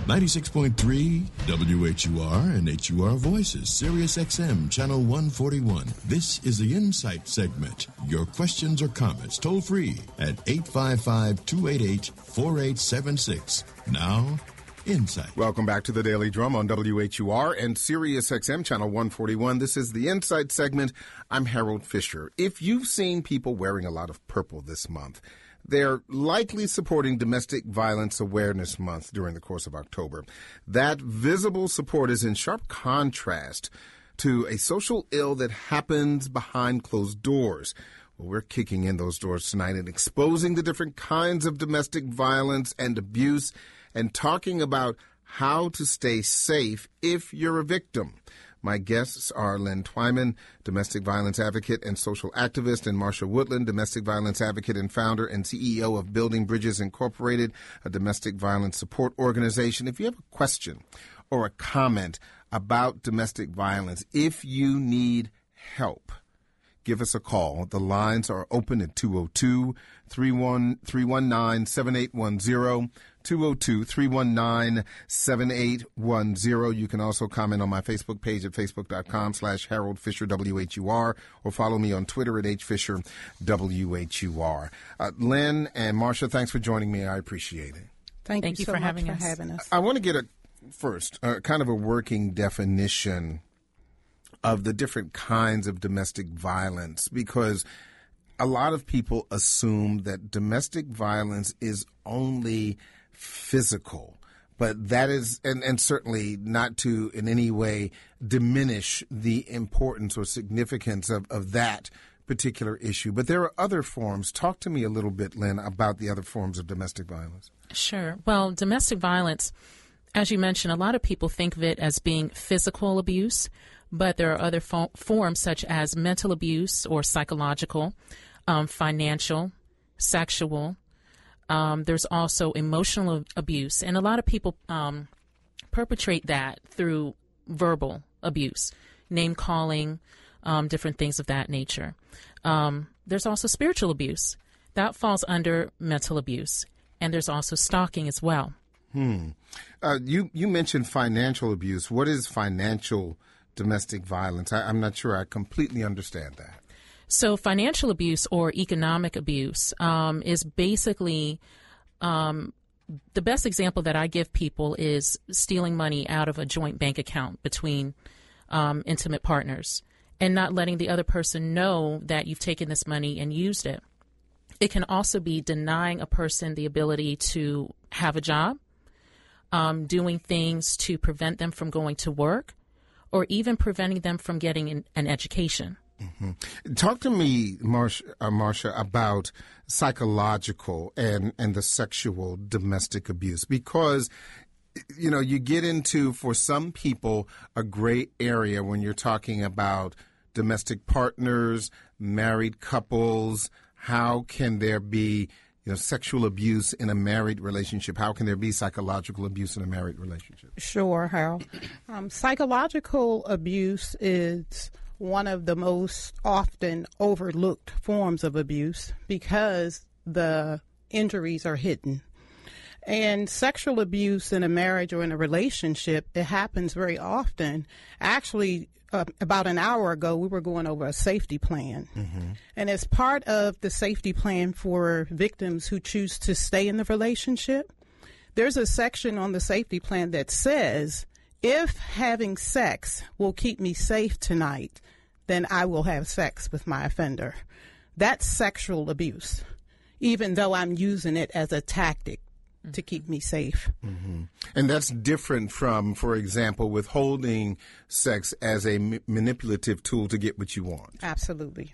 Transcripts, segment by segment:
96.3 WHUR and HUR Voices, Sirius XM, Channel 141. This is the Insight segment. Your questions or comments toll free at 855-288-4876. Now, Insight. Welcome back to the Daily Drum on WHUR and Sirius XM, Channel 141. This is the Insight segment. I'm Harold Fisher. If you've seen people wearing a lot of purple this month, they're likely supporting Domestic Violence Awareness Month during the course of October. That visible support is in sharp contrast to a social ill that happens behind closed doors. Well, we're kicking in those doors tonight and exposing the different kinds of domestic violence and abuse and talking about how to stay safe if you're a victim. My guests are Lynn Twyman, domestic violence advocate and social activist, and Marsha Woodland, domestic violence advocate and founder and CEO of Building Bridges Incorporated, a domestic violence support organization. If you have a question or a comment about domestic violence, if you need help, give us a call. The lines are open at 202-319-7810, 202-319-7810. You can also comment on my Facebook page at facebook.com/Harold Fisher WHUR or follow me on Twitter at HFisher WHUR. Lynn and Marsha, thanks for joining me. I appreciate it. Thank you so for much having us. I want to get kind of a working definition of the different kinds of domestic violence, because a lot of people assume that domestic violence is only physical, but that is, and certainly not to in any way diminish the importance or significance of that particular issue. But there are other forms. Talk to me a little bit, Lynn, about the other forms of domestic violence. Sure. Well, domestic violence, as you mentioned, a lot of people think of it as being physical abuse, but there are other forms such as mental abuse or psychological, financial, sexual. There's also emotional abuse, and a lot of people perpetrate that through verbal abuse, name calling, different things of that nature. There's also spiritual abuse. That falls under mental abuse, and there's also stalking as well. You mentioned financial abuse. What is financial domestic violence? I'm not sure I completely understand that. So financial abuse or economic abuse is basically the best example that I give people is stealing money out of a joint bank account between intimate partners and not letting the other person know that you've taken this money and used it. It can also be denying a person the ability to have a job, doing things to prevent them from going to work, or even preventing them from getting an education. Mm-hmm. Talk to me, Marsha, about psychological and the sexual domestic abuse, because, you know, you get into, for some people, a gray area when you're talking about domestic partners, married couples. How can there be sexual abuse in a married relationship? How can there be psychological abuse in a married relationship? Sure, Harold. Psychological abuse is one of the most often overlooked forms of abuse because the injuries are hidden. And sexual abuse in a marriage or in a relationship, it happens very often. Actually, about an hour ago, we were going over a safety plan. Mm-hmm. And as part of the safety plan for victims who choose to stay in the relationship, there's a section on the safety plan that says, if having sex will keep me safe tonight, then I will have sex with my offender. That's sexual abuse, even though I'm using it as a tactic to keep me safe. Mm-hmm. And that's different from, for example, withholding sex as a manipulative tool to get what you want. Absolutely.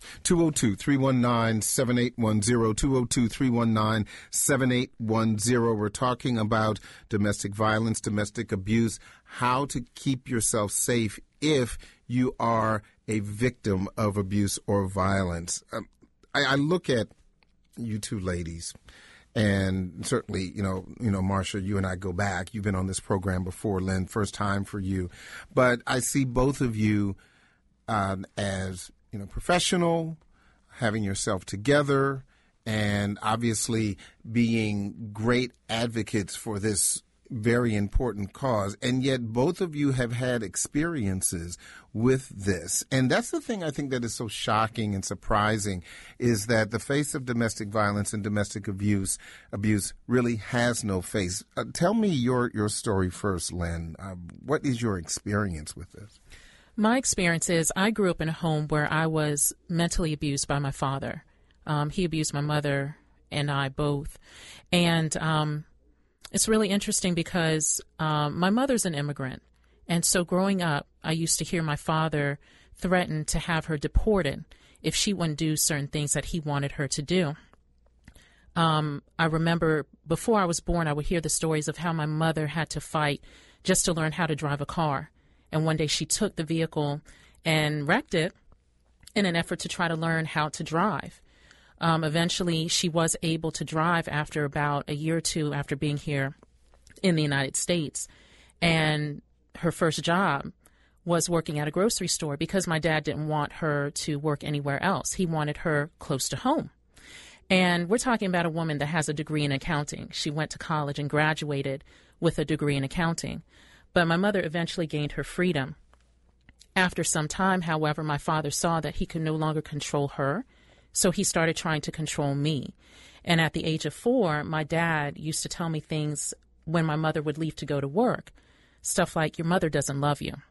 202-319-7810, 202-319-7810. We're talking about domestic violence, domestic abuse, how to keep yourself safe if you are a victim of abuse or violence. I look at you two ladies, and certainly, Marsha, you and I go back. You've been on this program before, Lynn, first time for you. But I see both of you as, professional, having yourself together, and obviously being great advocates for this very important cause, and yet both of you have had experiences with this. And that's the thing I think that is so shocking and surprising, is that the face of domestic violence and domestic abuse really has no face. Tell me your story first, Lynn. What is your experience with this? My experience is I grew up in a home where I was mentally abused by my father. He abused my mother and I both. And it's really interesting because my mother's an immigrant. And so growing up, I used to hear my father threaten to have her deported if she wouldn't do certain things that he wanted her to do. I remember before I was born, I would hear the stories of how my mother had to fight just to learn how to drive a car. And one day she took the vehicle and wrecked it in an effort to try to learn how to drive. Eventually, she was able to drive after about a year or two after being here in the United States. And her first job was working at a grocery store because my dad didn't want her to work anywhere else. He wanted her close to home. And we're talking about a woman that has a degree in accounting. She went to college and graduated with a degree in accounting. But my mother eventually gained her freedom. After some time, however, my father saw that he could no longer control her, so he started trying to control me. And at the age of 4, my dad used to tell me things when my mother would leave to go to work. Stuff like, your mother doesn't love you.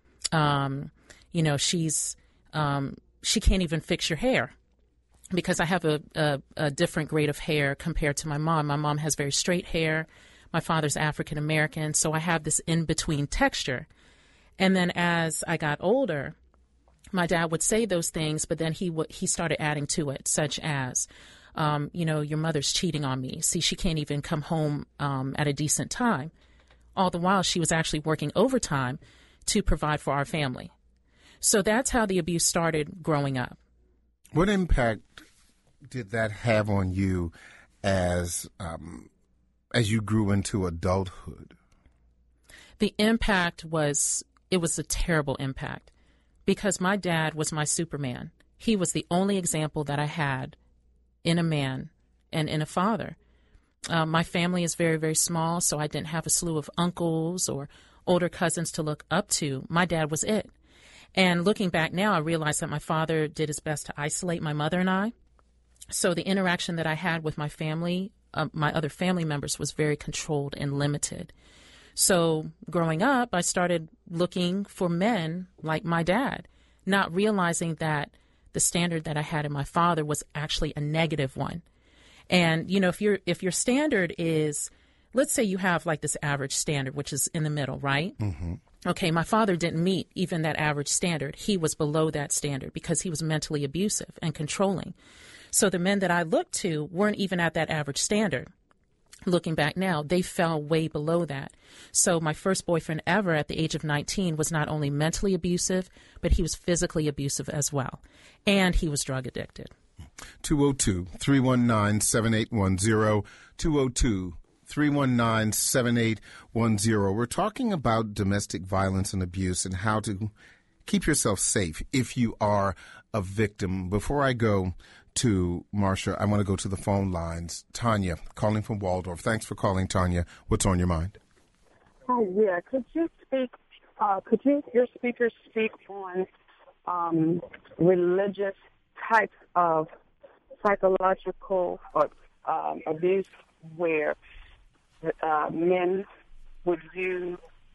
She can't even fix your hair. Because I have a different grade of hair compared to my mom. My mom has very straight hair. My father's African American, so I have this in-between texture. And then as I got older, my dad would say those things, but then he started adding to it, such as, your mother's cheating on me. See, she can't even come home at a decent time. All the while, she was actually working overtime to provide for our family. So that's how the abuse started growing up. What impact did that have on you as you grew into adulthood? The impact was a terrible impact because my dad was my Superman. He was the only example that I had in a man and in a father. My family is very, very small, so I didn't have a slew of uncles or older cousins to look up to. My dad was it. And looking back now, I realize that my father did his best to isolate my mother and I. So the interaction that I had with my family, my other family members, was very controlled and limited. So growing up, I started looking for men like my dad, not realizing that the standard that I had in my father was actually a negative one. And, if your standard is, let's say you have like this average standard, which is in the middle, right? Mm-hmm. Okay, my father didn't meet even that average standard. He was below that standard because he was mentally abusive and controlling. So the men that I looked to weren't even at that average standard. Looking back now, they fell way below that. So my first boyfriend ever at the age of 19 was not only mentally abusive, but he was physically abusive as well. And he was drug addicted. 202-319-7810, 202-319-7810. We're talking about domestic violence and abuse and how to keep yourself safe if you are a victim. Before I go to Marsha, I want to go to the phone lines. Tanya, calling from Waldorf. Thanks for calling, Tanya. What's on your mind? Oh, yeah. Could you speak, your speakers speak on religious types of psychological abuse where men would use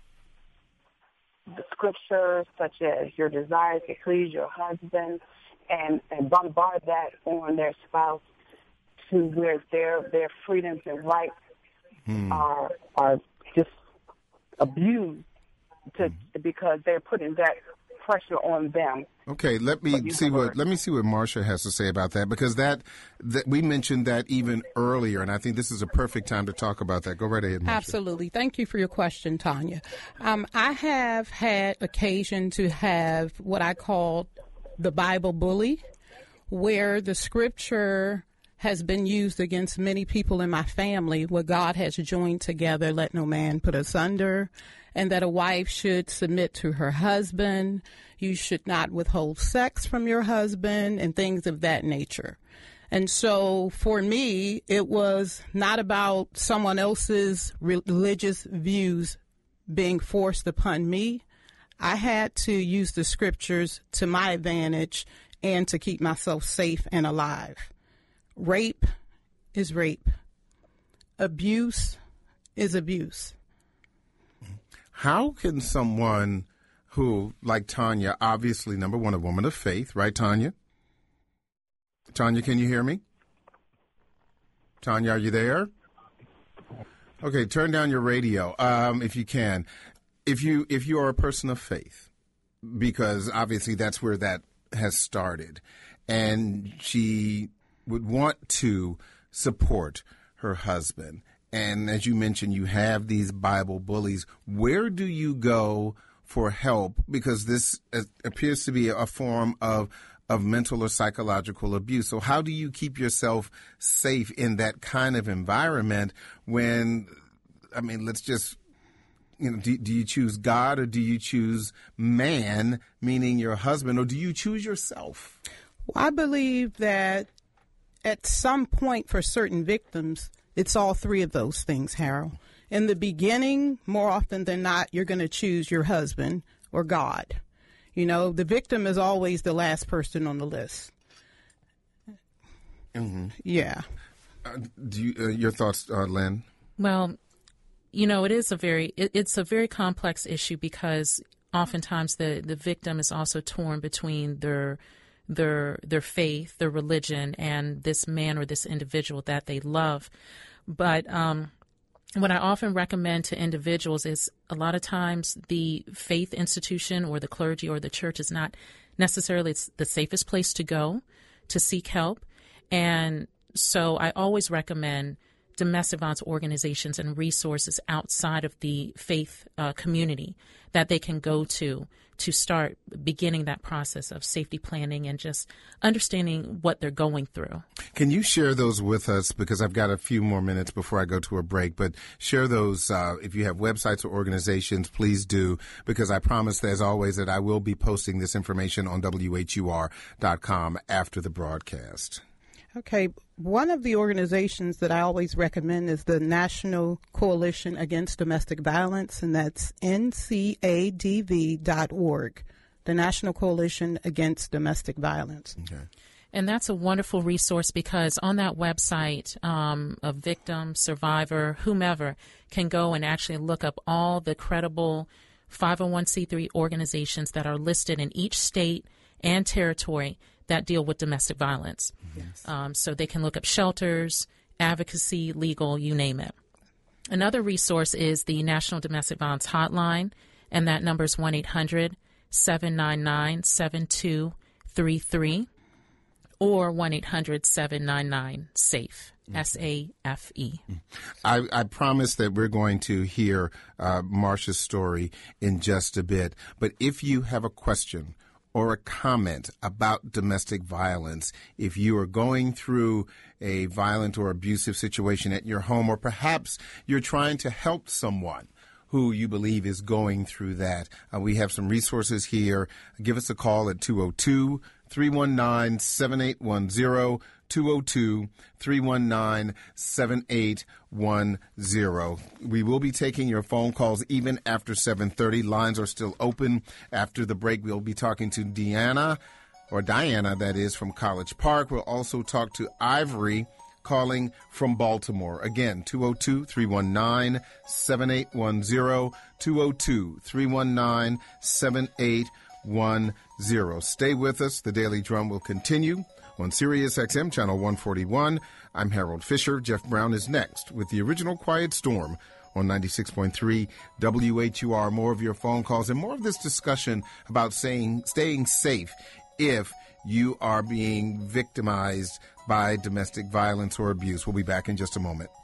the scriptures such as your desire to please your husband and bombard that on their spouse to where their freedoms and rights are just abused because they're putting that pressure on them. Okay, let me see what Marsha has to say about that, because that we mentioned that even earlier, and I think this is a perfect time to talk about that. Go right ahead, Marsha. Absolutely. Thank you for your question, Tanya. I have had occasion to have what I call the Bible bully, where the scripture has been used against many people in my family, where God has joined together, let no man put asunder, and that a wife should submit to her husband. You should not withhold sex from your husband and things of that nature. And so for me, it was not about someone else's religious views being forced upon me. I had to use the scriptures to my advantage and to keep myself safe and alive. Rape is rape. Abuse is abuse. How can someone who, like Tanya, obviously, number one, a woman of faith, right, Tanya? Tanya, can you hear me? Tanya, are you there? Okay, turn down your radio if you can. If you are a person of faith, because obviously that's where that has started, and she would want to support her husband, and as you mentioned, you have these Bible bullies. Where do you go for help? Because this appears to be a form of mental or psychological abuse. So how do you keep yourself safe in that kind of environment when, I mean, let's just, do you choose God or do you choose man, meaning your husband, or do you choose yourself? Well, I believe that at some point for certain victims, it's all three of those things, Harold. In the beginning, more often than not, you're going to choose your husband or God. The victim is always the last person on the list. Mm-hmm. Yeah. Your thoughts, Lynn? Well, it's a very complex issue because oftentimes the victim is also torn between their faith, their religion, and this man or this individual that they love. But what I often recommend to individuals is a lot of times the faith institution or the clergy or the church is not necessarily the safest place to go to seek help. And so I always recommend domestic violence organizations and resources outside of the faith community that they can go to start beginning that process of safety planning and just understanding what they're going through. Can you share those with us? Because I've got a few more minutes before I go to a break, but share those. If you have websites or organizations, please do, because I promise, as always, that I will be posting this information on WHUR.com after the broadcast. Okay. One of the organizations that I always recommend is the National Coalition Against Domestic Violence, and that's ncadv.org, the National Coalition Against Domestic Violence. Okay. And that's a wonderful resource because on that website, a victim, survivor, whomever can go and actually look up all the credible 501c3 organizations that are listed in each state and territory that deal with domestic violence. Yes. So they can look up shelters, advocacy, legal, you name it. Another resource is the National Domestic Violence Hotline, and that number is 1-800-799-7233 or 1-800-799-SAFE, S-A-F-E. I promise that we're going to hear Marsha's story in just a bit, but if you have a question or a comment about domestic violence, if you are going through a violent or abusive situation at your home, or perhaps you're trying to help someone who you believe is going through that, we have some resources here. Give us a call at 202-319-7810, 202-319-7810. We will be taking your phone calls even after 7:30. Lines are still open. After the break, we'll be talking to Diana, that is, from College Park. We'll also talk to Ivory, calling from Baltimore. Again, 202-319-7810, 202-319-7810. Stay with us. The Daily Drum will continue on Sirius XM Channel 141. I'm Harold Fisher. Jeff Brown is next with the original Quiet Storm on 96.3 WHUR. More of your phone calls and more of this discussion about staying safe if you are being victimized by domestic violence or abuse. We'll be back in just a moment.